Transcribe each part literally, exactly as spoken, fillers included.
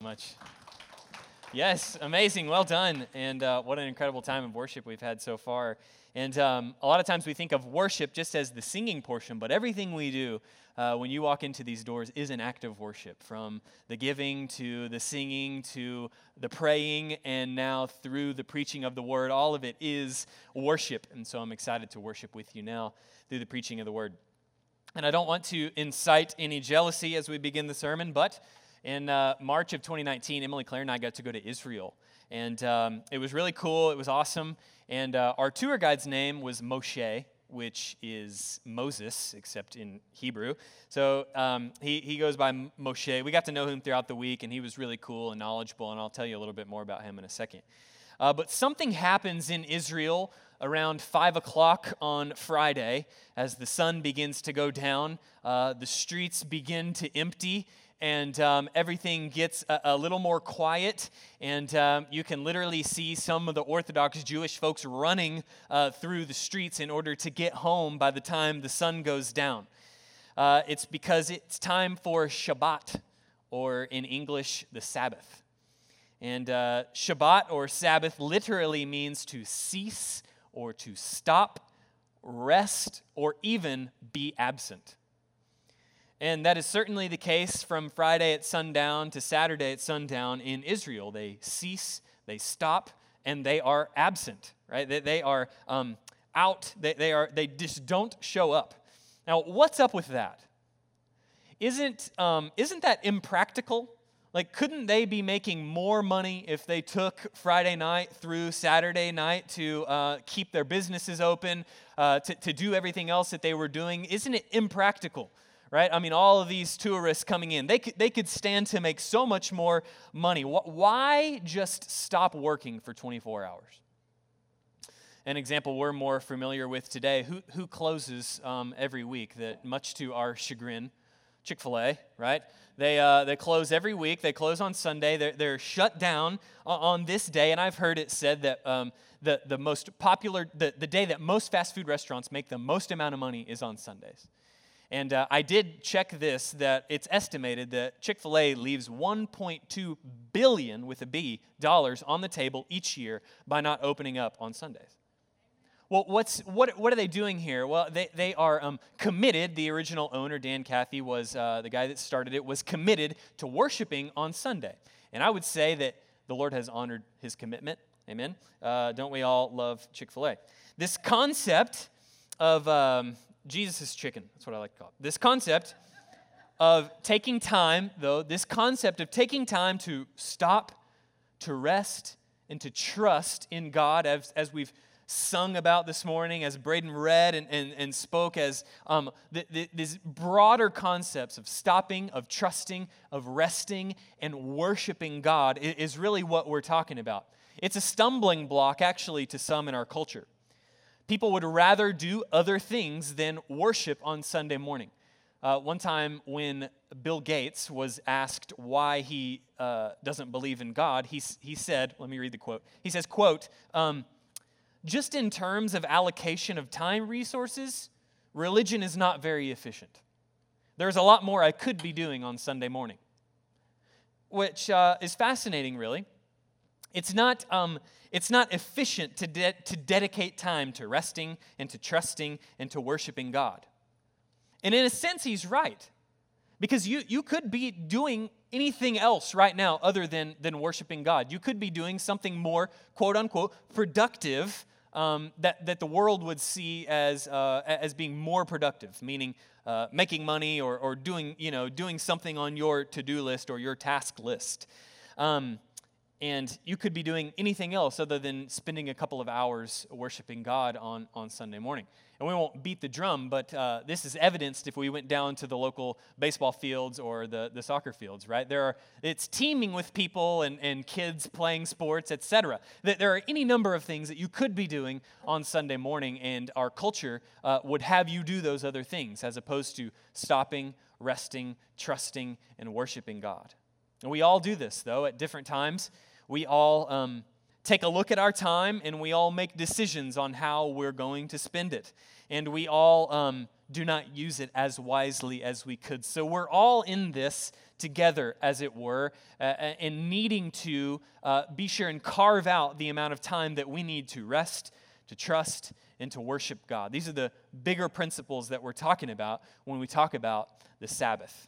much. Yes, amazing. Well done. And uh, what an incredible time of worship we've had so far. And um, a lot of times we think of worship just as the singing portion, but everything we do uh, when you walk into these doors is an act of worship, from the giving to the singing to the praying, and now through the preaching of the word. All of it is worship. And so I'm excited to worship with you now through the preaching of the word. And I don't want to incite any jealousy as we begin the sermon, but in uh, March of twenty nineteen, Emily Claire and I got to go to Israel. And um, it was really cool. It was awesome. And uh, our tour guide's name was Moshe, which is Moses, except in Hebrew. So um, he, he goes by Moshe. We got to know him throughout the week, and he was really cool and knowledgeable, and I'll tell you a little bit more about him in a second. Uh, but something happens in Israel around five o'clock on Friday as the sun begins to go down. Uh, the streets begin to empty, and um, everything gets a, a little more quiet, and um, you can literally see some of the Orthodox Jewish folks running uh, through the streets in order to get home by the time the sun goes down. Uh, it's because it's time for Shabbat, or in English, the Sabbath. And uh, Shabbat, or Sabbath, literally means to cease or to stop, rest, or even be absent. And that is certainly the case from Friday at sundown to Saturday at sundown in Israel. They cease, they stop, and they are absent, right? They, they are um, out. They, they are. They just don't show up. Now, what's up with that? Isn't um, isn't that impractical? Like, couldn't they be making more money if they took Friday night through Saturday night to uh, keep their businesses open, uh, to, to do everything else that they were doing? Isn't it impractical? Right? I mean, all of these tourists coming in, they could, they could stand to make so much more money. Why just stop working for twenty-four hours? An example we're more familiar with today, who, who closes um, every week, that much to our chagrin? Chick-fil-A, right? They uh, they close every week. They close on Sunday. They're, they're shut down on this day, and I've heard it said that um, the, the most popular, the, the day that most fast food restaurants make the most amount of money is on Sundays. And uh, I did check this, that it's estimated that Chick-fil-A leaves one point two billion, with a B, dollars on the table each year by not opening up on Sundays. Well, what's what what are they doing here? Well, they, they are um, committed. The original owner, Dan Cathy, was uh, the guy that started it, was committed to worshiping on Sunday. And I would say that the Lord has honored his commitment. Amen? Uh, don't we all love Chick-fil-A? This concept of... Um, Jesus' chicken, that's what I like to call it. This concept of taking time, though, this concept of taking time to stop, to rest, and to trust in God, as, as we've sung about this morning, as Braden read and, and, and spoke, as um, the, the, these broader concepts of stopping, of trusting, of resting, and worshiping God is really what we're talking about. It's a stumbling block, actually, to some in our culture. People would rather do other things than worship on Sunday morning. Uh, one time when Bill Gates was asked why he uh, doesn't believe in God, he, he said, let me read the quote. He says, quote, um, just in terms of allocation of time resources, religion is not very efficient. There's a lot more I could be doing on Sunday morning, which uh, is fascinating, really. It's not, um, it's not efficient to, de- to dedicate time to resting and to trusting and to worshiping God. And in a sense, he's right. Because you, you could be doing anything else right now other than, than worshiping God. You could be doing something more, quote unquote, productive um, that, that the world would see as, uh, as being more productive, meaning uh, making money or, or doing, you know, doing something on your to-do list or your task list. Um And you could be doing anything else other than spending a couple of hours worshiping God on, on Sunday morning. And we won't beat the drum, but uh, this is evidenced if we went down to the local baseball fields or the, the soccer fields, right? There are, it's teeming with people and, and kids playing sports, et cetera. There are any number of things that you could be doing on Sunday morning, and our culture uh, would have you do those other things as opposed to stopping, resting, trusting, and worshiping God. And we all do this, though, at different times. We all um, take a look at our time, and we all make decisions on how we're going to spend it. And we all um, do not use it as wisely as we could. So we're all in this together, as it were, uh, and needing to uh, be sure and carve out the amount of time that we need to rest, to trust, and to worship God. These are the bigger principles that we're talking about when we talk about the Sabbath.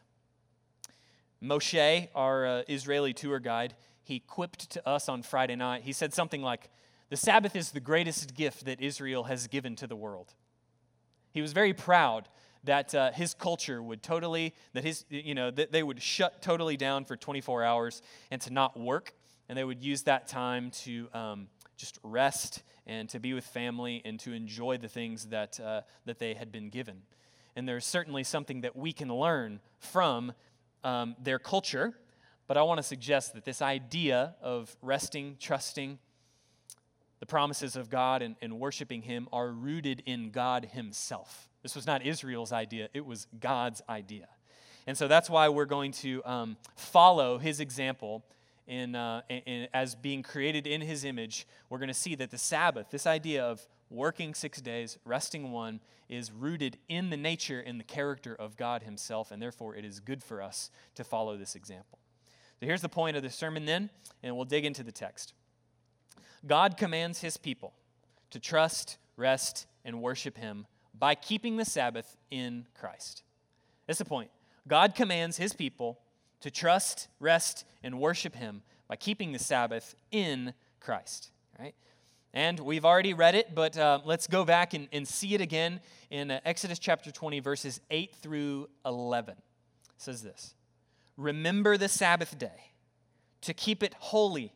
Moshe, our uh, Israeli tour guide, he quipped to us on Friday night. He said something like, "The Sabbath is the greatest gift that Israel has given to the world." He was very proud that uh, his culture would totally, that his, you know, that they would shut totally down for twenty-four hours and to not work, and they would use that time to um, just rest and to be with family and to enjoy the things that uh, that they had been given. And there's certainly something that we can learn from um, their culture, but I want to suggest that this idea of resting, trusting the promises of God and, and worshiping Him are rooted in God Himself. This was not Israel's idea, it was God's idea. And so that's why we're going to um, follow His example in, uh, in, in, as being created in His image. We're going to see that the Sabbath, this idea of working six days, resting one, is rooted in the nature and the character of God Himself, and therefore it is good for us to follow this example. So here's the point of the sermon then, and we'll dig into the text. God commands His people to trust, rest, and worship Him by keeping the Sabbath in Christ. That's the point. God commands His people to trust, rest, and worship Him by keeping the Sabbath in Christ. Right? And we've already read it, but uh, let's go back and, and see it again in uh, Exodus chapter twenty, verses eight through eleven. It says this, "Remember the Sabbath day to keep it holy.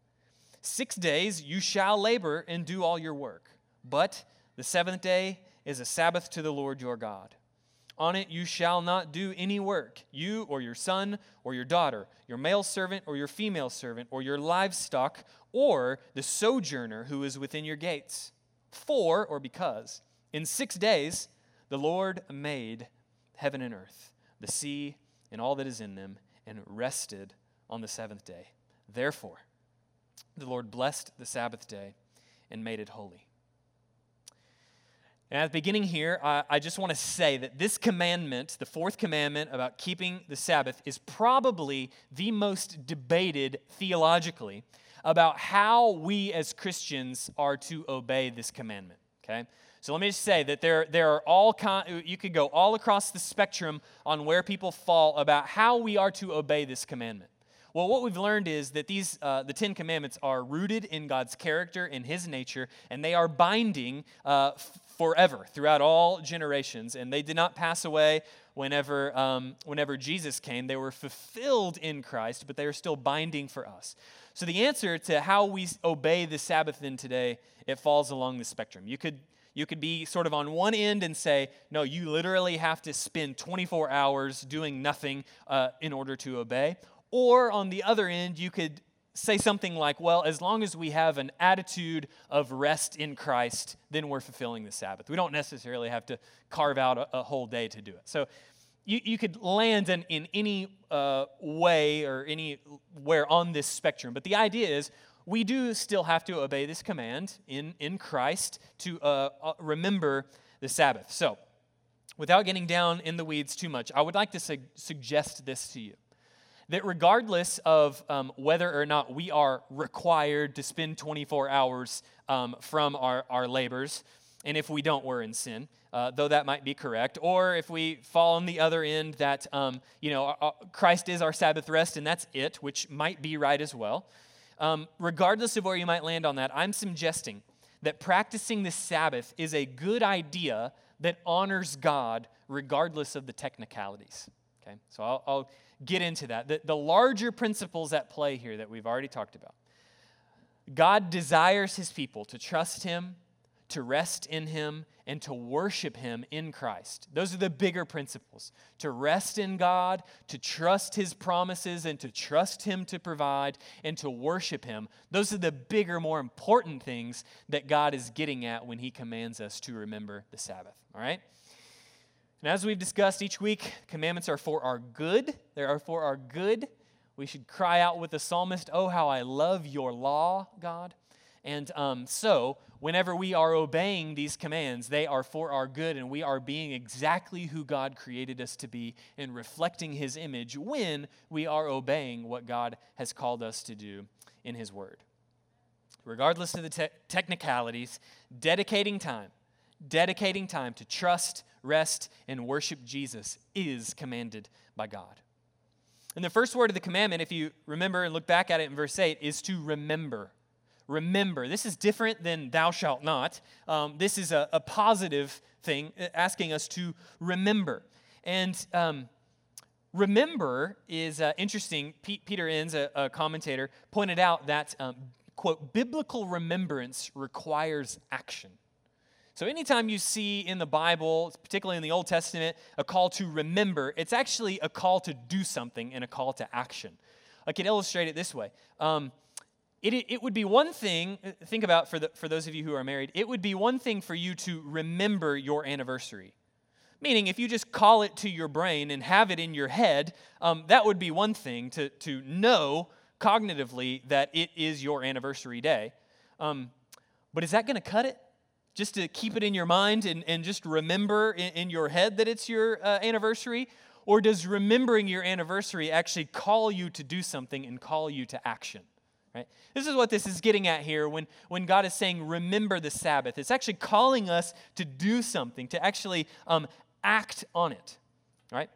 Six days you shall labor and do all your work, but the seventh day is a Sabbath to the Lord your God. On it you shall not do any work, you or your son or your daughter, your male servant or your female servant, or your livestock, or the sojourner who is within your gates. For, or because, in six days the Lord made heaven and earth, the sea and all that is in them, and rested on the seventh day. Therefore, the Lord blessed the Sabbath day and made it holy." And at the beginning here, I, I just want to say that this commandment, the fourth commandment about keeping the Sabbath, is probably the most debated theologically about how we as Christians are to obey this commandment, okay? So let me just say that there, there are all con- you could go all across the spectrum on where people fall about how we are to obey this commandment. Well, what we've learned is that these, uh, the Ten Commandments are rooted in God's character, in His nature, and they are binding uh, f- forever, throughout all generations. And they did not pass away whenever, um, whenever Jesus came. They were fulfilled in Christ, but they are still binding for us. So the answer to how we obey the Sabbath then today, it falls along the spectrum. You could You could be sort of on one end and say, no, you literally have to spend twenty-four hours doing nothing uh, in order to obey. Or on the other end, you could say something like, well, as long as we have an attitude of rest in Christ, then we're fulfilling the Sabbath. We don't necessarily have to carve out a, a whole day to do it. So you, you could land in, in any uh, way or anywhere on this spectrum. But the idea is we do still have to obey this command in, in Christ to uh, uh, remember the Sabbath. So without getting down in the weeds too much, I would like to su- suggest this to you. That regardless of um, whether or not we are required to spend twenty-four hours um, from our, our labors, and if we don't, we're in sin, uh, though that might be correct, or if we fall on the other end that, um, you know, our, our, Christ is our Sabbath rest, and that's it, which might be right as well. Um, regardless of where you might land on that, I'm suggesting that practicing the Sabbath is a good idea that honors God regardless of the technicalities. Okay, so I'll, I'll get into that. The, the larger principles at play here that we've already talked about. God desires His people to trust Him, to rest in Him, and to worship Him in Christ. Those are the bigger principles. To rest in God, to trust His promises, and to trust Him to provide, and to worship Him. Those are the bigger, more important things that God is getting at when He commands us to remember the Sabbath. All right? And as we've discussed each week, commandments are for our good. They are for our good. We should cry out with the psalmist, "Oh, how I love your law, God." And um, so, whenever we are obeying these commands, they are for our good, and we are being exactly who God created us to be and reflecting His image when we are obeying what God has called us to do in His Word. Regardless of the te- technicalities, dedicating time, dedicating time to trust, rest, and worship Jesus is commanded by God. And the first word of the commandment, if you remember and look back at it in verse eight, is to remember. Remember. This is different than thou shalt not. Um, this is a, a positive thing, asking us to remember. And um, remember is uh, interesting. P- Peter Enns, a, a commentator, pointed out that, um, quote, biblical remembrance requires action. So anytime you see in the Bible, particularly in the Old Testament, a call to remember, it's actually a call to do something and a call to action. I can illustrate it this way. Um, it, it would be one thing, think about for, the, for those of you who are married, it would be one thing for you to remember your anniversary. Meaning, if you just call it to your brain and have it in your head, um, that would be one thing to, to know cognitively that it is your anniversary day. Um, but is that going to cut it? Just to keep it in your mind and, and just remember in, in your head that it's your uh, anniversary? Or does remembering your anniversary actually call you to do something and call you to action? Right? This is what this is getting at here when, when God is saying, remember the Sabbath. It's actually calling us to do something, to actually um, act on it. Right?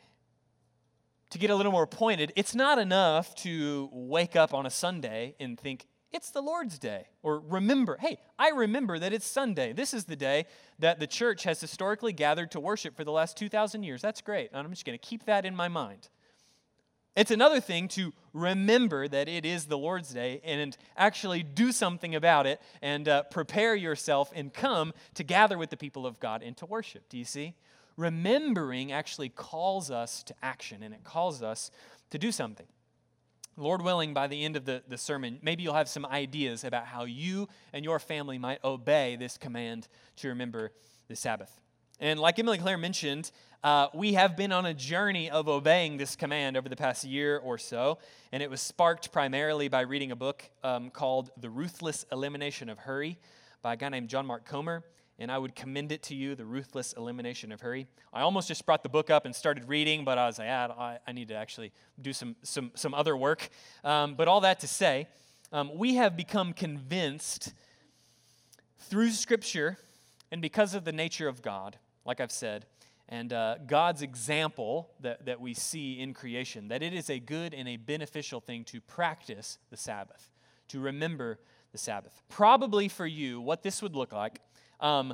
To get a little more pointed, it's not enough to wake up on a Sunday and think, it's the Lord's Day. Or remember, hey, I remember that it's Sunday. This is the day that the church has historically gathered to worship for the last two thousand years. That's great. And I'm just going to keep that in my mind. It's another thing to remember that it is the Lord's Day and actually do something about it and uh, prepare yourself and come to gather with the people of God and to worship. Do you see? Remembering actually calls us to action, and it calls us to do something. Lord willing, by the end of the, the sermon, maybe you'll have some ideas about how you and your family might obey this command to remember the Sabbath. And like Emily Claire mentioned, uh, we have been on a journey of obeying this command over the past year or so, and it was sparked primarily by reading a book um, called The Ruthless Elimination of Hurry by a guy named John Mark Comer. And I would commend it to you, The Ruthless Elimination of Hurry. I almost just brought the book up and started reading, but I was like, ah, I, I need to actually do some some some other work. Um, but all that to say, um, we have become convinced through Scripture and because of the nature of God, like I've said, and uh, God's example that, that we see in creation, that it is a good and a beneficial thing to practice the Sabbath, to remember the Sabbath. Probably for you, what this would look like Um,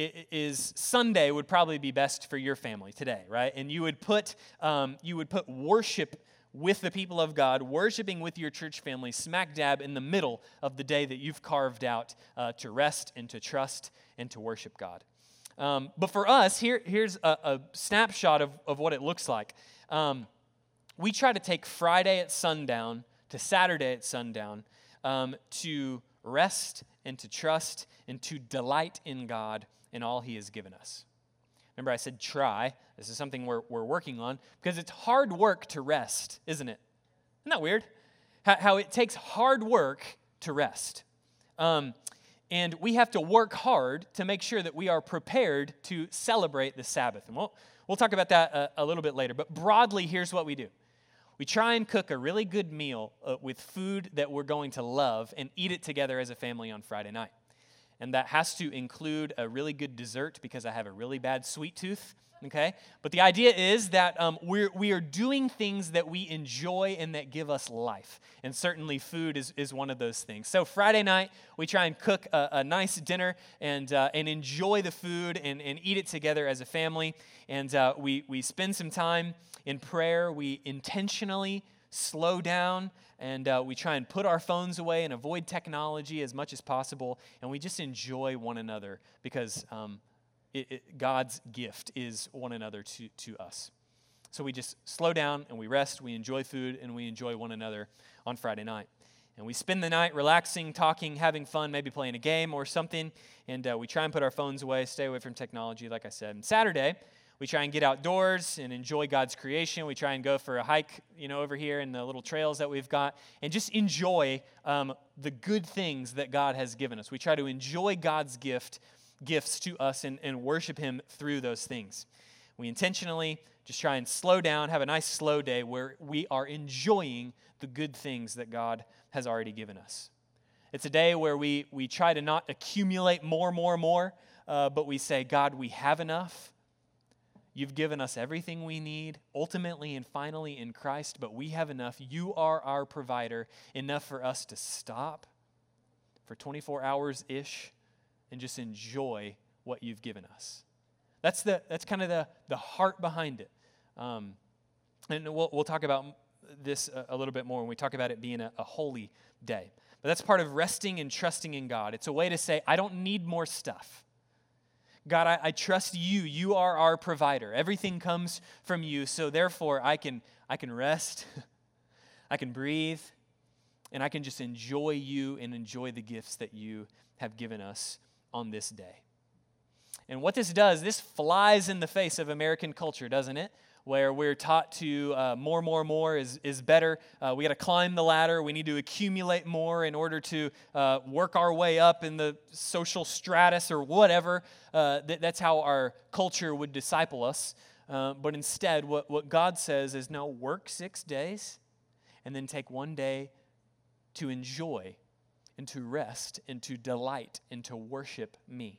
is Sunday would probably be best for your family today, right? And you would put um, you would put worship with the people of God, worshiping with your church family, smack dab in the middle of the day that you've carved out uh, to rest and to trust and to worship God. Um, but for us, here here's a, a snapshot of, of what it looks like. Um, we try to take Friday at sundown to Saturday at sundown um, to rest and to trust and to delight in God and all He has given us. Remember, I said try. This is something we're, we're working on because it's hard work to rest, isn't it? Isn't that weird? How, how it takes hard work to rest. Um, and we have to work hard to make sure that we are prepared to celebrate the Sabbath. And we'll, we'll talk about that a, a little bit later. But broadly, here's what we do. We try and cook a really good meal uh, with food that we're going to love and eat it together as a family on Friday night. And that has to include a really good dessert because I have a really bad sweet tooth, okay? But the idea is that um, we're, we are doing things that we enjoy and that give us life. And certainly food is, is one of those things. So Friday night, we try and cook a, a nice dinner and uh, and enjoy the food and, and eat it together as a family. And uh, we, we spend some time in prayer. We intentionally slow down, and uh, we try and put our phones away and avoid technology as much as possible, and we just enjoy one another because um, it, it, God's gift is one another to, to us. So we just slow down, and we rest, we enjoy food, and we enjoy one another on Friday night. And we spend the night relaxing, talking, having fun, maybe playing a game or something, and uh, we try and put our phones away, stay away from technology, like I said. And Saturday, We try and get outdoors and enjoy God's creation. We try and go for a hike, you know, over here in the little trails that we've got, and just enjoy um, the good things that God has given us. We try to enjoy God's gift, gifts to us and, and worship Him through those things. We intentionally just try and slow down, have a nice slow day where we are enjoying the good things that God has already given us. It's a day where we, we try to not accumulate more, more, more, uh, but we say, God, we have enough. You've given us everything we need, ultimately and finally in Christ, but we have enough. You are our provider, enough for us to stop for twenty-four hours-ish and just enjoy what you've given us. That's the that's kind of the, the heart behind it. Um, and we'll, we'll talk about this a, a little bit more when we talk about it being a, a holy day. But that's part of resting and trusting in God. It's a way to say, I don't need more stuff. God, I, I trust you. You are our provider. Everything comes from you, so therefore I can I can rest, I can breathe, and I can just enjoy you and enjoy the gifts that you have given us on this day. And what this does, this flies in the face of American culture, doesn't it? Where we're taught to uh, more, more, more is, is better. Uh, we got to climb the ladder. We need to accumulate more in order to uh, work our way up in the social stratus or whatever. Uh, th- that's how our culture would disciple us. Uh, but instead, what, what God says is, no, work six days and then take one day to enjoy and to rest and to delight and to worship me.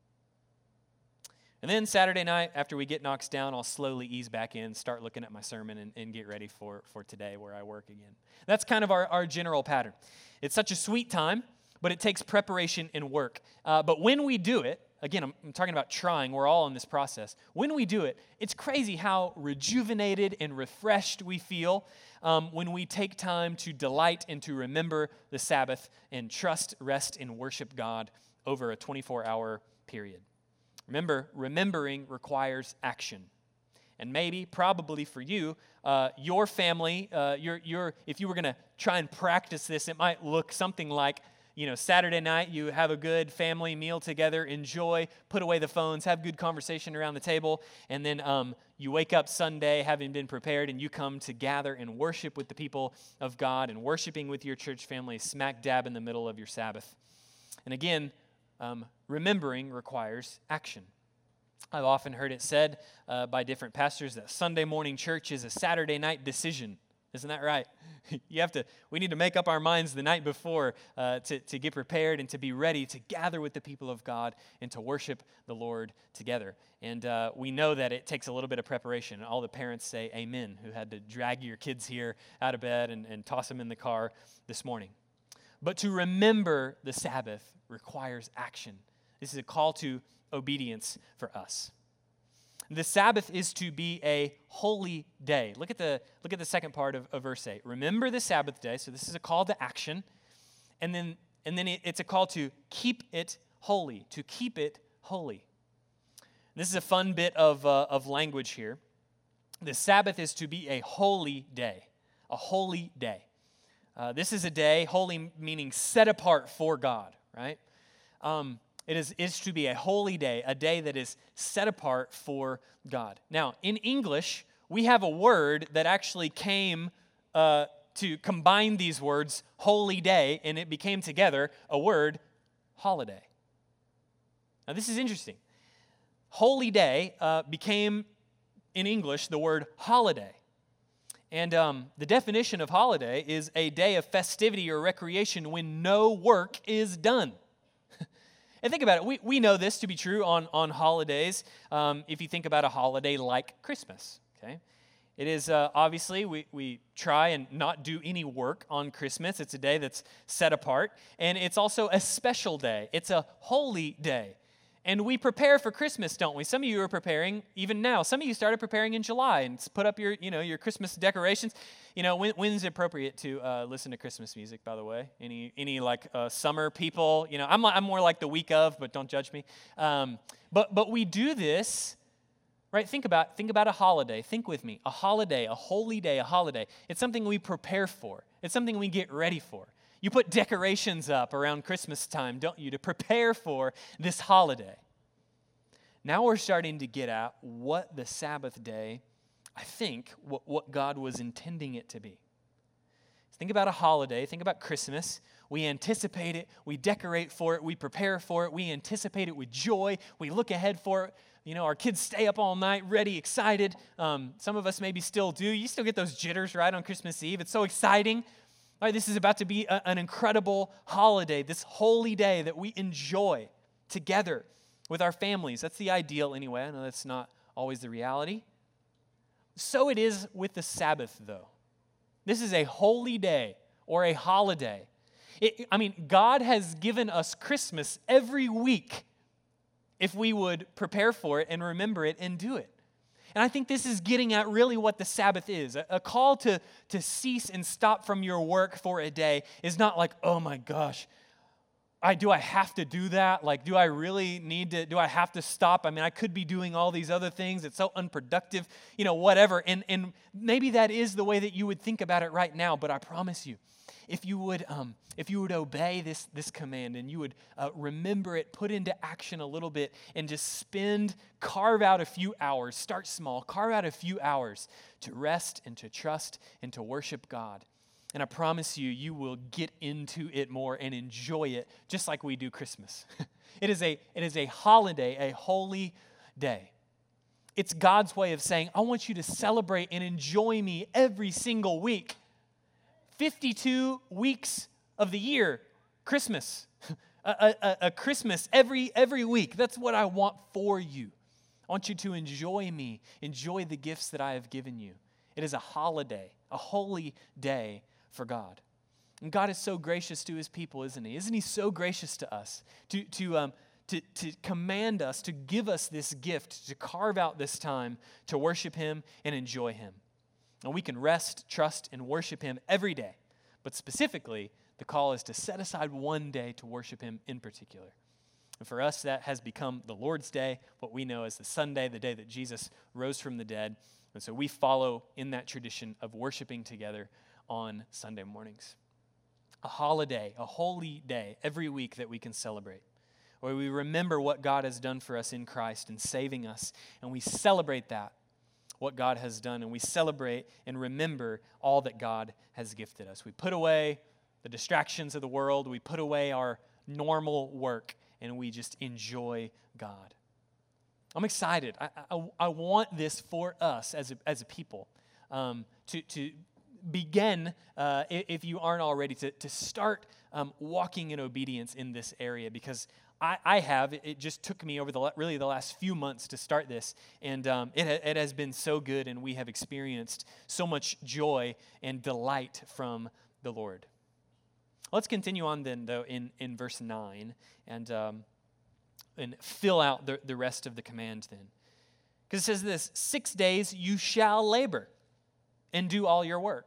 And then Saturday night, after we get knocked down, I'll slowly ease back in, start looking at my sermon, and, and get ready for, for today where I work again. That's kind of our, our general pattern. It's such a sweet time, but it takes preparation and work. Uh, but when we do it, again, I'm, I'm talking about trying. We're all in this process. When we do it, it's crazy how rejuvenated and refreshed we feel um, when we take time to delight and to remember the Sabbath and trust, rest, and worship God over a twenty-four hour period. Remember, remembering requires action. And maybe, probably for you, uh, your family, uh, your, your, if you were going to try and practice this, it might look something like, you know, Saturday night, you have a good family meal together, enjoy, put away the phones, have good conversation around the table, and then um, you wake up Sunday having been prepared, and you come to gather and worship with the people of God, and worshiping with your church family smack dab in the middle of your Sabbath. And again, Um, remembering requires action. I've often heard it said uh, by different pastors that Sunday morning church is a Saturday night decision. Isn't that right? You have to. We need to make up our minds the night before uh, to, to get prepared and to be ready to gather with the people of God and to worship the Lord together. And uh, we know that it takes a little bit of preparation. And all the parents say amen, who had to drag your kids here out of bed and, and toss them in the car this morning. But to remember the Sabbath requires action. This is a call to obedience for us. The Sabbath is to be a holy day. Look at the look at the second part of, of verse eight. Remember the Sabbath day. So this is a call to action. And then, and then it's a call to keep it holy, to keep it holy. This is a fun bit of, uh, of language here. The Sabbath is to be a holy day, a holy day. Uh, this is a day, holy meaning set apart for God, right? Um, it is, is to be a holy day, a day that is set apart for God. Now, in English, we have a word that actually came uh, to combine these words, holy day, and it became together a word, holiday. Now, this is interesting. Holy day uh, became, in English, the word holiday. And um, the definition of holiday is a day of festivity or recreation when no work is done. And think about it. We, we know this to be true on, on holidays. Um, if you think about a holiday like Christmas, okay? It is uh, obviously, we, we try and not do any work on Christmas. It's a day that's set apart. And it's also a special day. It's a holy day. And we prepare for Christmas, don't we? Some of you are preparing even now. Some of you started preparing in July and put up your, you know, your Christmas decorations. You know, when, when's it appropriate to uh, listen to Christmas music, by the way? Any, any like uh, summer people? You know, I'm, I'm more like the week of, but don't judge me. Um, but but we do this, right? Think about think about a holiday. Think with me. A holiday, a holy day, a holiday. It's something we prepare for. It's something we get ready for. You put decorations up around Christmas time, don't you, to prepare for this holiday. now we're starting to get at what the Sabbath day, I think, what, what God was intending it to be. Think about a holiday. Think about Christmas. We anticipate it. We decorate for it. We prepare for it. We anticipate it with joy. We look ahead for it. You know, our kids stay up all night, ready, excited. Um, some of us maybe still do. You still get those jitters, right, on Christmas Eve. It's so exciting. All right, this is about to be a, an incredible holiday, this holy day that we enjoy together with our families. That's the ideal anyway. I know that's not always the reality. So it is with the Sabbath, though. This is a holy day or a holiday. It, I mean, God has given us Christmas every week if we would prepare for it and remember it and do it. And I think this is getting at really what the Sabbath is. A, a call to, to cease and stop from your work for a day is not like, oh my gosh, I do I have to do that? Like, do I really need to, do I have to stop? I mean, I could be doing all these other things. It's so unproductive, you know, whatever. And, and maybe that is the way that you would think about it right now, but I promise you, if you would um, if you would obey this, this command and you would uh, remember it, put into action a little bit, and just spend, carve out a few hours, start small, carve out a few hours to rest and to trust and to worship God. And I promise you, you will get into it more and enjoy it just like we do Christmas. It is a, it is a holiday, a holy day. It's God's way of saying, I want you to celebrate and enjoy me every single week. fifty-two weeks of the year, Christmas. a, a, a Christmas every, every week. That's what I want for you. I want you to enjoy me, enjoy the gifts that I have given you. It is a holiday, a holy day for God. And God is so gracious to his people, isn't he? Isn't he so gracious to us to, to, um, to, to command us, to give us this gift, to carve out this time to worship him and enjoy him? And we can rest, trust, and worship him every day. But specifically, the call is to set aside one day to worship him in particular. And for us, that has become the Lord's Day, what we know as the Sunday, the day that Jesus rose from the dead. And so we follow in that tradition of worshiping together on Sunday mornings. A holiday, a holy day every week that we can celebrate, where we remember what God has done for us in Christ and saving us, and we celebrate that, what God has done, and we celebrate and remember all that God has gifted us. We put away the distractions of the world, we put away our normal work, and we just enjoy God. I'm excited. I, I, I want this for us as a, as a people um, to, to begin, uh, if you aren't already, to, to start um, walking in obedience in this area, because I, I have. It just took me over the really the last few months to start this, and um, it, it has been so good, and we have experienced so much joy and delight from the Lord. Let's continue on then, though, in, in verse nine, and um, and fill out the, the rest of the command then. Because it says this, six days you shall labor and do all your work.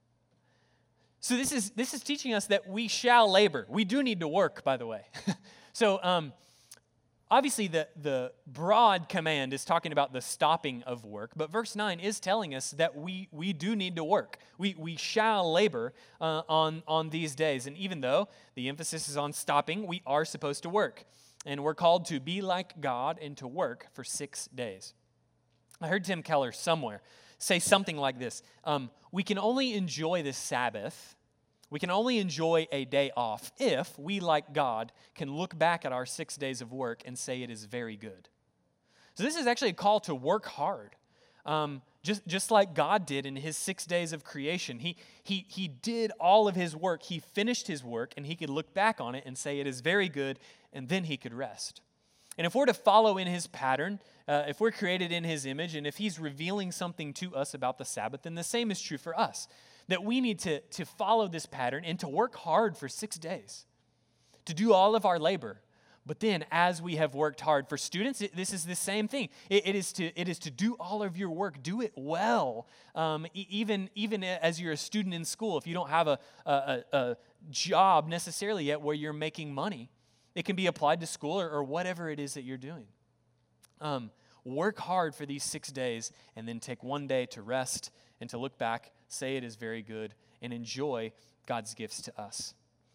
So this is this is teaching us that we shall labor. We do need to work, by the way. so um, obviously the, the broad command is talking about the stopping of work, but verse nine is telling us that we we do need to work. We we shall labor uh, on, on these days. And even though the emphasis is on stopping, we are supposed to work. And we're called to be like God and to work for six days. I heard Tim Keller somewhere say something like this. Um, we can only enjoy the Sabbath, we can only enjoy a day off if we, like God, can look back at our six days of work and say it is very good. So this is actually a call to work hard. Um, just, just like God did in his six days of creation. He, he, he did all of his work. He finished his work, and he could look back on it and say it is very good, and then he could rest. And if we're to follow in his pattern, uh, if we're created in his image, and if he's revealing something to us about the Sabbath, then the same is true for us. That we need to, to follow this pattern and to work hard for six days, to do all of our labor. But then as we have worked hard, for students, it, this is the same thing. It, it, is to, it is to do all of your work, do it well. Um, e- even, even as you're a student in school, if you don't have a, a, a job necessarily yet where you're making money, it can be applied to school or, or whatever it is that you're doing. Um, work hard for these six days and then take one day to rest and to look back, say it is very good, and enjoy God's gifts to us.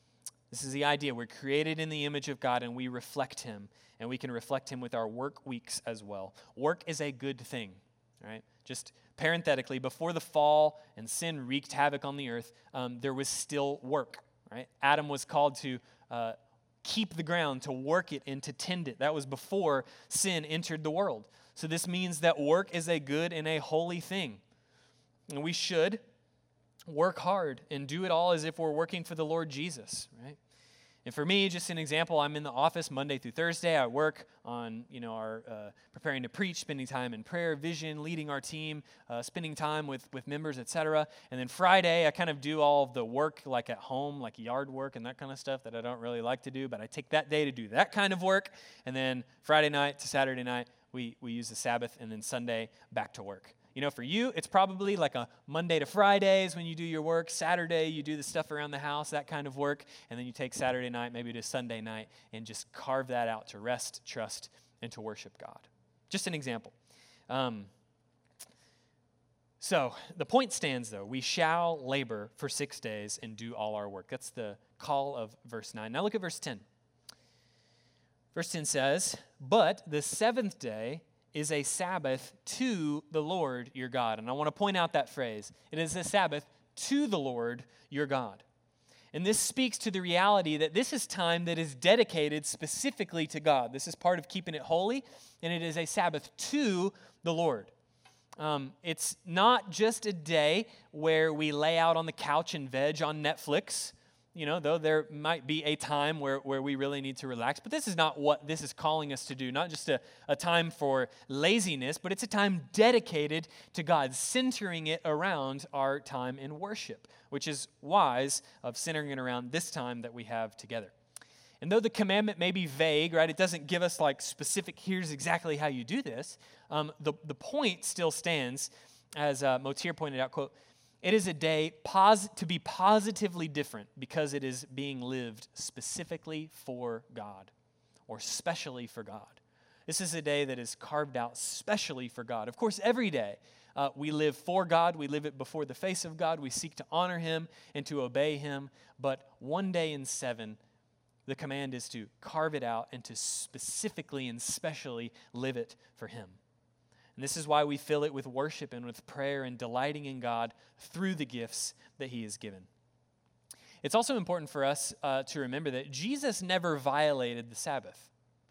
This is the idea. We're created in the image of God, and we reflect him, and we can reflect him with our work weeks as well. Work is a good thing, right? Just parenthetically, before the fall and sin wreaked havoc on the earth, um, there was still work, right? Adam was called to uh, keep the ground, to work it and to tend it. That was before sin entered the world. So this means that work is a good and a holy thing. And we should work hard and do it all as if we're working for the Lord Jesus, right? And for me, just an example, I'm in the office Monday through Thursday. I work on, you know, our uh, preparing to preach, spending time in prayer, vision, leading our team, uh, spending time with, with members, et cetera. And then Friday, I kind of do all of the work like at home, like yard work and that kind of stuff that I don't really like to do. But I take that day to do that kind of work. And then Friday night to Saturday night, we, we use the Sabbath. And then Sunday, back to work. You know, for you, it's probably like a Monday to Fridays when you do your work. Saturday, you do the stuff around the house, that kind of work. And then you take Saturday night, maybe to Sunday night, and just carve that out to rest, trust, and to worship God. Just an example. Um, so the point stands, though. We shall labor for six days and do all our work. That's the call of verse nine. Now look at verse ten. Verse ten says, "But the seventh day is a Sabbath to the Lord your God." And I want to point out that phrase. It is a Sabbath to the Lord your God. And this speaks to the reality that this is time that is dedicated specifically to God. This is part of keeping it holy, and it is a Sabbath to the Lord. Um, it's not just a day where we lay out on the couch and veg on Netflix. You know, though there might be a time where, where we really need to relax. But this is not what this is calling us to do. Not just a, a time for laziness, but it's a time dedicated to God, centering it around our time in worship, which is wise of centering it around this time that we have together. And though the commandment may be vague, right, it doesn't give us like specific, here's exactly how you do this, um, the, the point still stands, as uh, Motir pointed out, quote, "It is a day pos- to be positively different because it is being lived specifically for God, or specially for God." This is a day that is carved out specially for God. Of course, every day uh, we live for God. We live it before the face of God. We seek to honor him and to obey him. But one day in seven, the command is to carve it out and to specifically and specially live it for him. And this is why we fill it with worship and with prayer and delighting in God through the gifts that he has given. It's also important for us uh, to remember that Jesus never violated the Sabbath.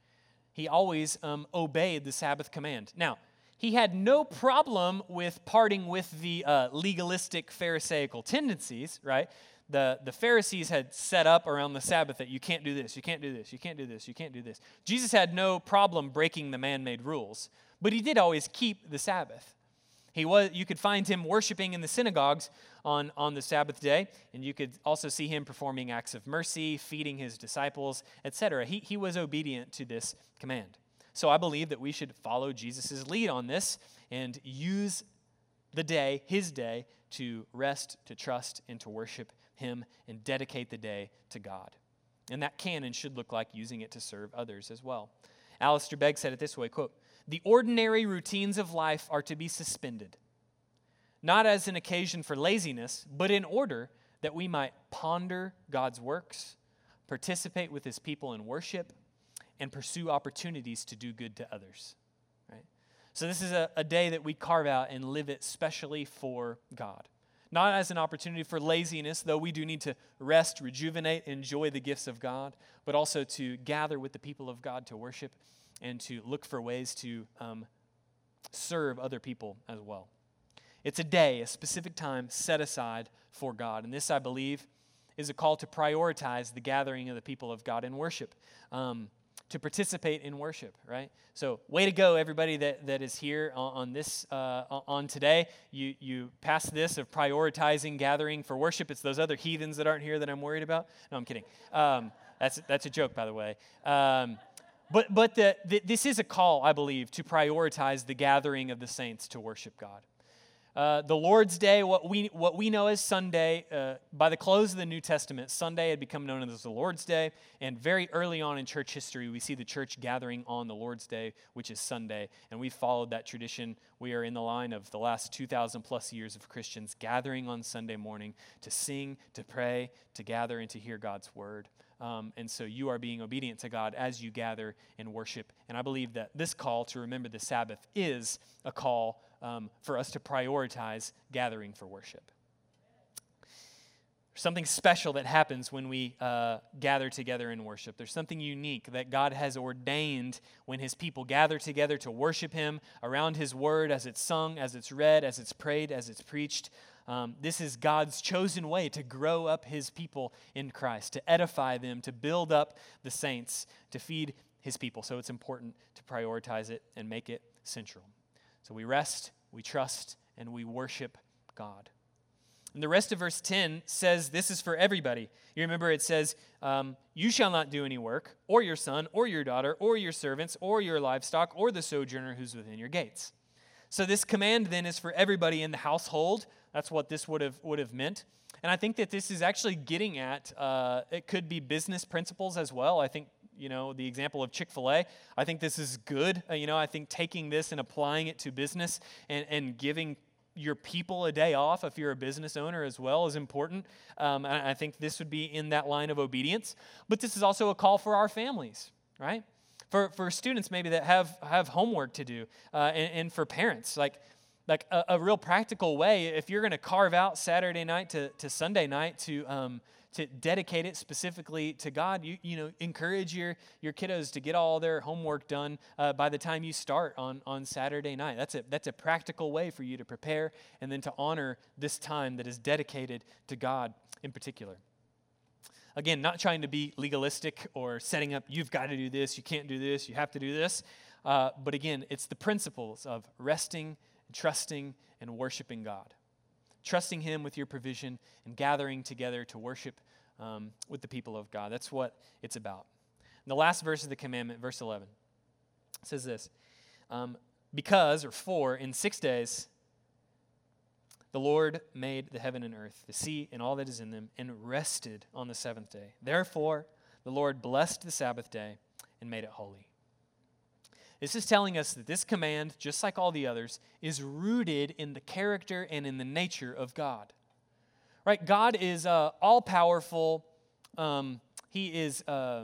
He always um, obeyed the Sabbath command. Now, he had no problem with parting with the uh, legalistic Pharisaical tendencies, right? The, the Pharisees had set up around the Sabbath that you can't do this, you can't do this, you can't do this, you can't do this. Jesus had no problem breaking the man-made rules. But he did always keep the Sabbath. He was, you could find him worshiping in the synagogues on, on the Sabbath day, and you could also see him performing acts of mercy, feeding his disciples, et cetera. He, he was obedient to this command. So I believe that we should follow Jesus' lead on this and use the day, his day, to rest, to trust, and to worship him and dedicate the day to God. And that can and should look like using it to serve others as well. Alistair Begg said it this way, quote, "The ordinary routines of life are to be suspended, not as an occasion for laziness, but in order that we might ponder God's works, participate with his people in worship, and pursue opportunities to do good to others." Right? So this is a, a day that we carve out and live it specially for God. Not as an opportunity for laziness, though we do need to rest, rejuvenate, enjoy the gifts of God, but also to gather with the people of God to worship and to look for ways to um, serve other people as well. It's a day, a specific time set aside for God. And this, I believe, is a call to prioritize the gathering of the people of God in worship, um, to participate in worship, right? So way to go, everybody that, that is here on, on this, uh, on today. You, you passed this of prioritizing gathering for worship. It's those other heathens that aren't here that I'm worried about. No, I'm kidding. Um, that's, that's a joke, by the way. Um, But but the, the, this is a call, I believe, to prioritize the gathering of the saints to worship God. Uh, the Lord's Day, what we what we know as Sunday, uh, by the close of the New Testament, Sunday had become known as the Lord's Day, and very early on in church history, we see the church gathering on the Lord's Day, which is Sunday, and we followed that tradition. We are in the line of the last two thousand plus years of Christians gathering on Sunday morning to sing, to pray, to gather, and to hear God's word. Um, and so you are being obedient to God as you gather and worship. And I believe that this call to remember the Sabbath is a call um, for us to prioritize gathering for worship. There's something special that happens when we uh, gather together in worship. There's something unique that God has ordained when his people gather together to worship him around his word as it's sung, as it's read, as it's prayed, as it's preached. Um, this is God's chosen way to grow up his people in Christ, to edify them, to build up the saints, to feed his people. So it's important to prioritize it and make it central. So we rest, we trust, and we worship God. And the rest of verse ten says this is for everybody. You remember it says, um, you shall not do any work, or your son, or your daughter, or your servants, or your livestock, or the sojourner who's within your gates. So this command then is for everybody in the household. That's what this would have would have meant. And I think that this is actually getting at, uh, it could be business principles as well. I think, you know, the example of Chick-fil-A, I think this is good. Uh, you know, I think taking this and applying it to business and, and giving your people a day off if you're a business owner as well is important. Um, and I think this would be in that line of obedience. But this is also a call for our families, right? For for students maybe that have, have homework to do, uh, and, and for parents, like like a, a real practical way, if you're going to carve out Saturday night to, to Sunday night to um, to dedicate it specifically to God, you you know encourage your your kiddos to get all their homework done uh, by the time you start on, on Saturday night. That's a that's a practical way for you to prepare and then to honor this time that is dedicated to God in particular. Again, not trying to be legalistic or setting up, you've got to do this, you can't do this, you have to do this. Uh, but again, it's the principles of resting, trusting, and worshiping God. Trusting him with your provision and gathering together to worship um, with the people of God. That's what it's about. And the last verse of the commandment, verse eleven, says this, um, because, or for, in six days, the Lord made the heaven and earth, the sea and all that is in them, and rested on the seventh day. Therefore, the Lord blessed the Sabbath day and made it holy. This is telling us that this command, just like all the others, is rooted in the character and in the nature of God. Right? God is uh, all-powerful. Um, he is uh,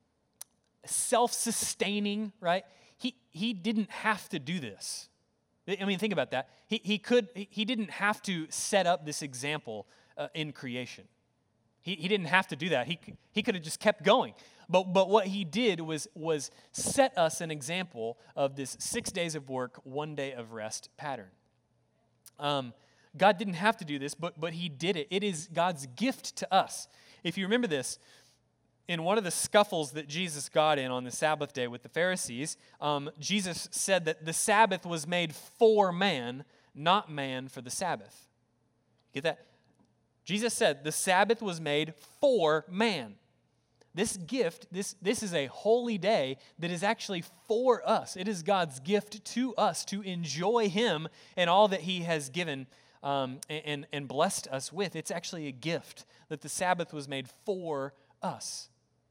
self-sustaining, right? He, he didn't have to do this. I mean, think about that. He he could he didn't have to set up this example uh, in creation. He he didn't have to do that. He he could have just kept going. But but what he did was was set us an example of this six days of work, one day of rest pattern. Um, God didn't have to do this, but but he did it. It is God's gift to us. If you remember this, in one of the scuffles that Jesus got in on the Sabbath day with the Pharisees, um, Jesus said that the Sabbath was made for man, not man for the Sabbath. Get that? Jesus said the Sabbath was made for man. This gift, this, this is a holy day that is actually for us. It is God's gift to us to enjoy him and all that he has given um, and, and blessed us with. It's actually a gift that the Sabbath was made for us.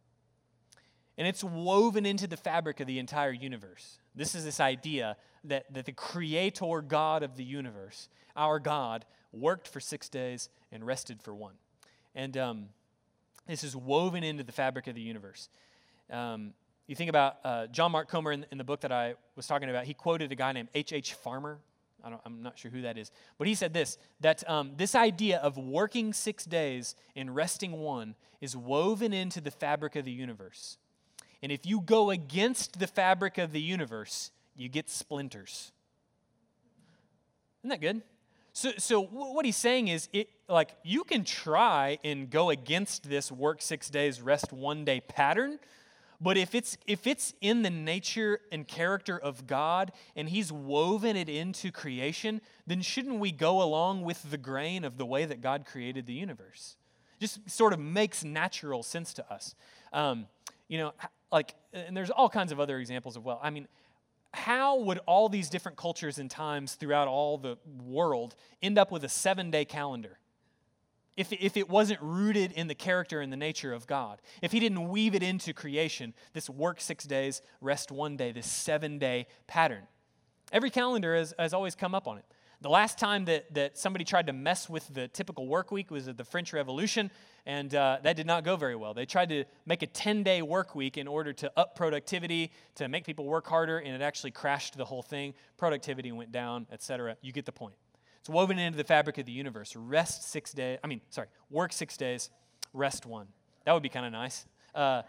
And it's woven into the fabric of the entire universe. This is this idea that, that the creator God of the universe, our God, worked for six days and rested for one. And um, this is woven into the fabric of the universe. Um, you think about uh, John Mark Comer in, in the book that I was talking about, he quoted a guy named H H Farmer. I don't, I'm not sure who that is. But he said this, that um, this idea of working six days and resting one is woven into the fabric of the universe. And if you go against the fabric of the universe, you get splinters. Isn't that good? So, so what he's saying is, it like you can try and go against this work six days, rest one day pattern, but if it's if it's in the nature and character of God and he's woven it into creation, then shouldn't we go along with the grain of the way that God created the universe? Just sort of makes natural sense to us. Um, you know, like, and there's all kinds of other examples of, well, I mean, how would all these different cultures and times throughout all the world end up with a seven-day calendar? If, if it wasn't rooted in the character and the nature of God, if he didn't weave it into creation, this work six days, rest one day, this seven-day pattern. Every calendar has, has always come up on it. The last time that, that somebody tried to mess with the typical work week was at the French Revolution, and uh, that did not go very well. They tried to make a ten-day work week in order to up productivity, to make people work harder, and it actually crashed the whole thing. Productivity went down, et cetera. You get the point. It's woven into the fabric of the universe. Rest six days, I mean, sorry, work six days, rest one. That would be kind of nice. Uh,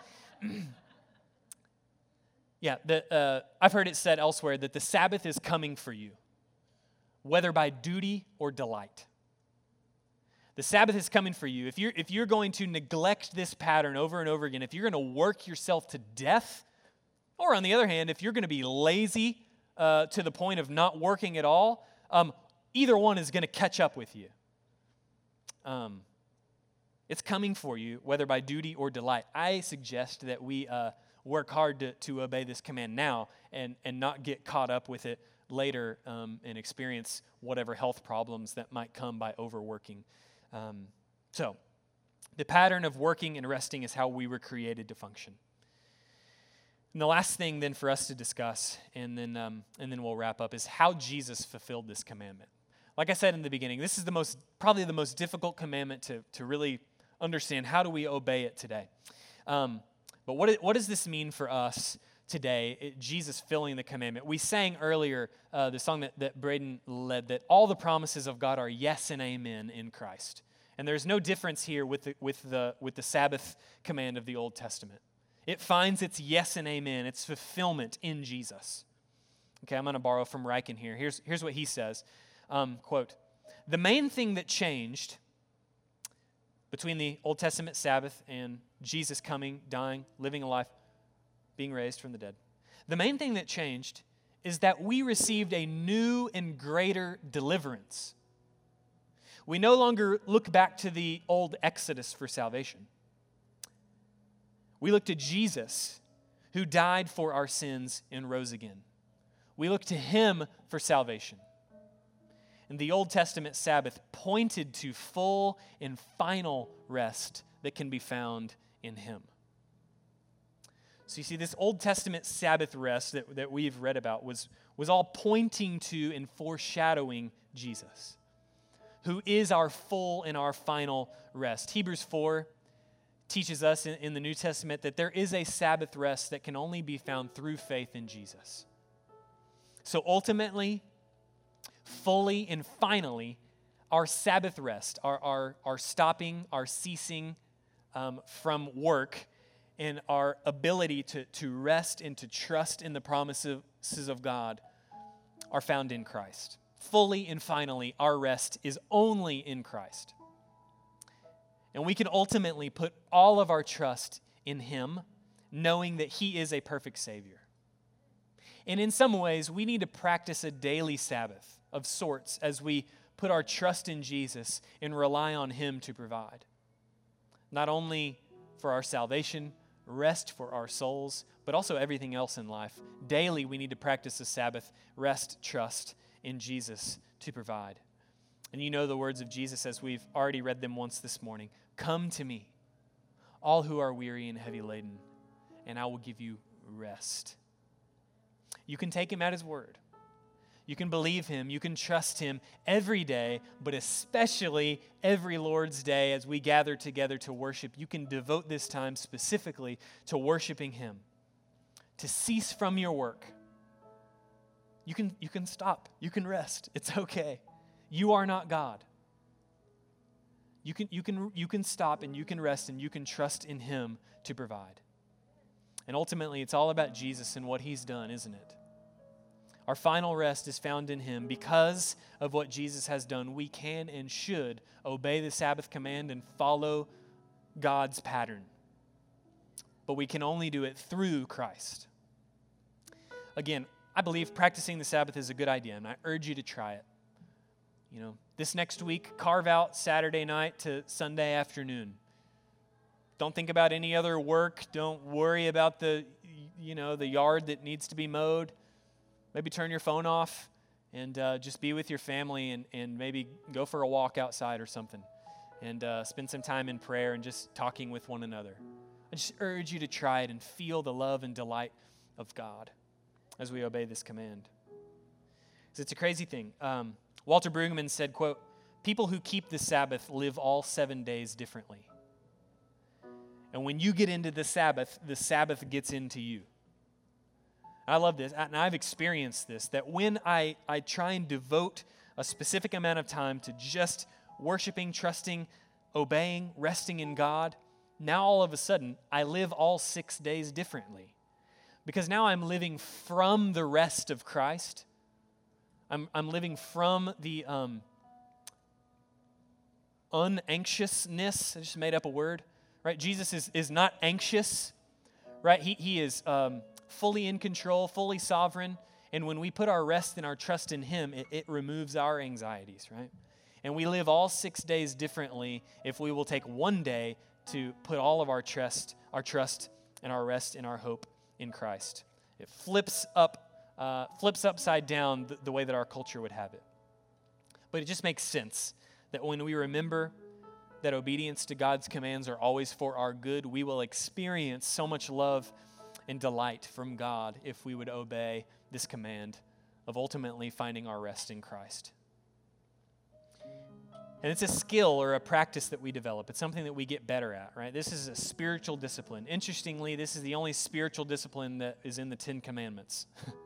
yeah, the, uh, I've heard it said elsewhere that the Sabbath is coming for you, whether by duty or delight. The Sabbath is coming for you. If you're, if you're going to neglect this pattern over and over again, if you're going to work yourself to death, or on the other hand, if you're going to be lazy uh, to the point of not working at all, um, either one is going to catch up with you. Um, it's coming for you, whether by duty or delight. I suggest that we uh, work hard to, to obey this command now and, and not get caught up with it later um, and experience whatever health problems that might come by overworking. Um, so, the pattern of working and resting is how we were created to function. And the last thing then for us to discuss, and then um, and then we'll wrap up, is how Jesus fulfilled this commandment. Like I said in the beginning, this is the most probably the most difficult commandment to, to really understand. How do we obey it today? Um, but what, what does this mean for us today, it, Jesus filling the commandment? We sang earlier, uh, the song that, that Braden led, that all the promises of God are yes and amen in Christ. And there's no difference here with the, with the, with the Sabbath command of the Old Testament. It finds its yes and amen, its fulfillment in Jesus. Okay, I'm going to borrow from Riken here. Here's, here's what he says. Um, quote, "The main thing that changed between the Old Testament Sabbath and Jesus coming, dying, living a life, being raised from the dead, the main thing that changed is that we received a new and greater deliverance. We no longer look back to the old Exodus for salvation. We look to Jesus, who died for our sins and rose again. We look to him for salvation. And the Old Testament Sabbath pointed to full and final rest that can be found in him." So you see, this Old Testament Sabbath rest that, that we've read about was, was all pointing to and foreshadowing Jesus, who is our full and our final rest. Hebrews four teaches us in, in the New Testament that there is a Sabbath rest that can only be found through faith in Jesus. So ultimately, fully and finally, our Sabbath rest, our, our, our stopping, our ceasing um, from work, and our ability to, to rest and to trust in the promises of God are found in Christ. Fully and finally, our rest is only in Christ. And we can ultimately put all of our trust in him, knowing that he is a perfect Savior. And in some ways, we need to practice a daily Sabbath of sorts as we put our trust in Jesus and rely on him to provide. Not only for our salvation, rest for our souls, but also everything else in life. Daily, we need to practice the Sabbath, rest, trust in Jesus to provide. And you know the words of Jesus as we've already read them once this morning. "Come to me, all who are weary and heavy laden, and I will give you rest." You can take him at his word. You can believe him. You can trust him every day, but especially every Lord's Day as we gather together to worship. You can devote this time specifically to worshiping him, to cease from your work. You can, you can stop. You can rest. It's okay. You are not God. You can, you can, you can stop and you can rest and you can trust in him to provide. And ultimately, it's all about Jesus and what he's done, isn't it? Our final rest is found in him. Because of what Jesus has done, we can and should obey the Sabbath command and follow God's pattern. But we can only do it through Christ. Again, I believe practicing the Sabbath is a good idea, and I urge you to try it. You know, this next week, carve out Saturday night to Sunday afternoon. Don't think about any other work. Don't worry about the, you know, the yard that needs to be mowed. maybe turn your phone off and uh, just be with your family and, and maybe go for a walk outside or something and uh, spend some time in prayer and just talking with one another. I just urge you to try it and feel the love and delight of God as we obey this command. Because it's a crazy thing. Um, Walter Brueggemann said, quote, "People who keep the Sabbath live all seven days differently. And when you get into the Sabbath, the Sabbath gets into you." I love this, and I've experienced this, that when I, I try and devote a specific amount of time to just worshiping, trusting, obeying, resting in God, now all of a sudden, I live all six days differently. Because now I'm living from the rest of Christ. I'm, I'm living from the um, unanxiousness. I just made up a word, right? Jesus is, is not anxious, right? He, he is... Um, fully in control, fully sovereign. And when we put our rest and our trust in Him, it, it removes our anxieties, right? And we live all six days differently if we will take one day to put all of our trust, our trust and our rest and our hope in Christ. It flips up, uh, flips upside down the, the way that our culture would have it. But it just makes sense that when we remember that obedience to God's commands are always for our good, we will experience so much love and delight from God if we would obey this command of ultimately finding our rest in Christ. And it's a skill or a practice that we develop. It's something that we get better at, right? This is a spiritual discipline. Interestingly, this is the only spiritual discipline that is in the Ten Commandments.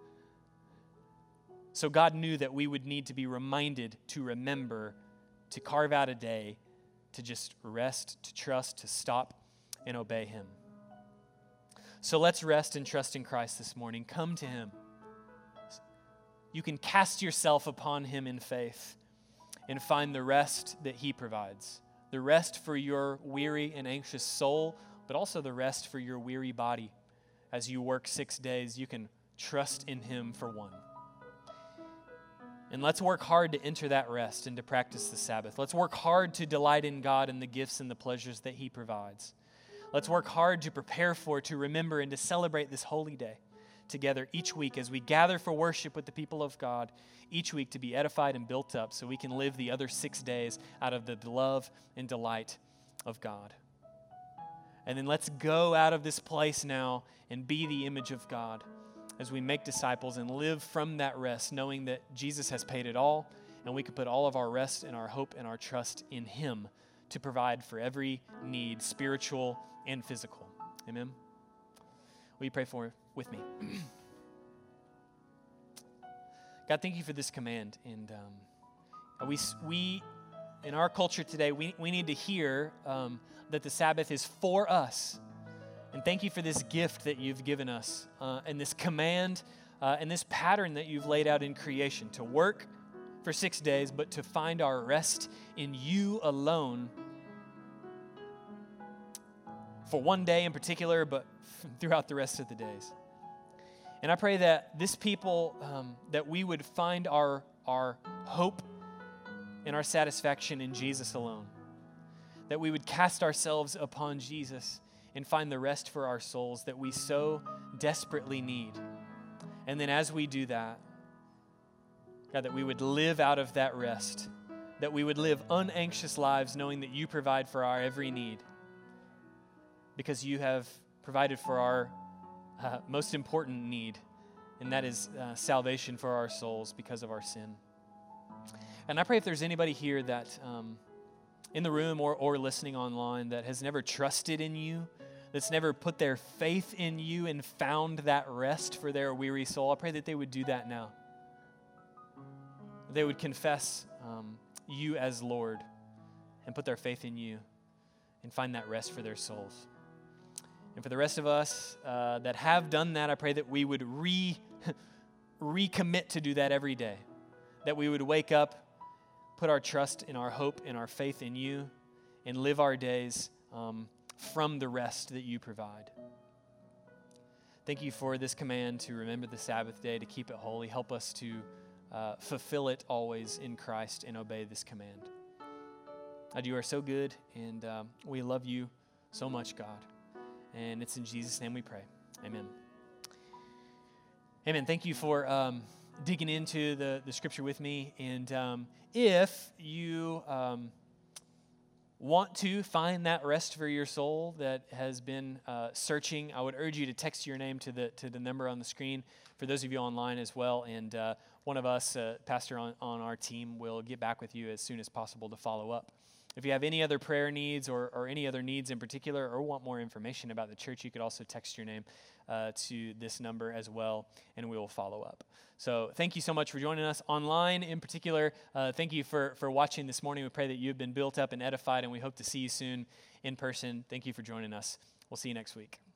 So God knew that we would need to be reminded to remember, to carve out a day, to just rest, to trust, to stop and obey Him. So let's rest and trust in Christ this morning. Come to Him. You can cast yourself upon Him in faith and find the rest that He provides. The rest for your weary and anxious soul, but also the rest for your weary body. As you work six days, you can trust in Him for one. And let's work hard to enter that rest and to practice the Sabbath. Let's work hard to delight in God and the gifts and the pleasures that He provides. Let's work hard to prepare for, to remember, and to celebrate this holy day together each week as we gather for worship with the people of God, each week to be edified and built up so we can live the other six days out of the love and delight of God. And then let's go out of this place now and be the image of God as we make disciples and live from that rest, knowing that Jesus has paid it all, and we can put all of our rest and our hope and our trust in Him to provide for every need, spiritual and physical. Amen? Will you pray for with me? God, thank you for this command. And um, we, we, in our culture today, we, we need to hear um, that the Sabbath is for us. And thank you for this gift that you've given us uh, and this command uh, and this pattern that you've laid out in creation to work for six days, but to find our rest in you alone for one day in particular, but throughout the rest of the days. And I pray that this people, um, that we would find our, our hope and our satisfaction in Jesus alone. That we would cast ourselves upon Jesus and find the rest for our souls that we so desperately need. And then as we do that, God, that we would live out of that rest, that we would live unanxious lives knowing that you provide for our every need, because you have provided for our uh, most important need, and that is uh, salvation for our souls because of our sin. And I pray if there's anybody here that um, in the room or, or listening online that has never trusted in you, that's never put their faith in you and found that rest for their weary soul, I pray that they would do that now. They would confess um, you as Lord and put their faith in you and find that rest for their souls. And for the rest of us uh, that have done that, I pray that we would re recommit to do that every day. That we would wake up, put our trust and our hope and our faith in you, and live our days um, from the rest that you provide. Thank you for this command to remember the Sabbath day, to keep it holy. Help us to uh, fulfill it always in Christ and obey this command. God, you are so good, and um, we love you so much, God. And it's in Jesus' name we pray. Amen. Amen. Thank you for um, digging into the, the scripture with me. And um, if you um, want to find that rest for your soul that has been uh, searching, I would urge you to text your name to the to the number on the screen for those of you online as well. And uh, one of us, uh, pastor on, on our team, will get back with you as soon as possible to follow up. If you have any other prayer needs or, or any other needs in particular or want more information about the church, you could also text your name uh, to this number as well, and we will follow up. So thank you so much for joining us online in particular. Uh, thank you for, for watching this morning. We pray that you have been built up and edified, and we hope to see you soon in person. Thank you for joining us. We'll see you next week.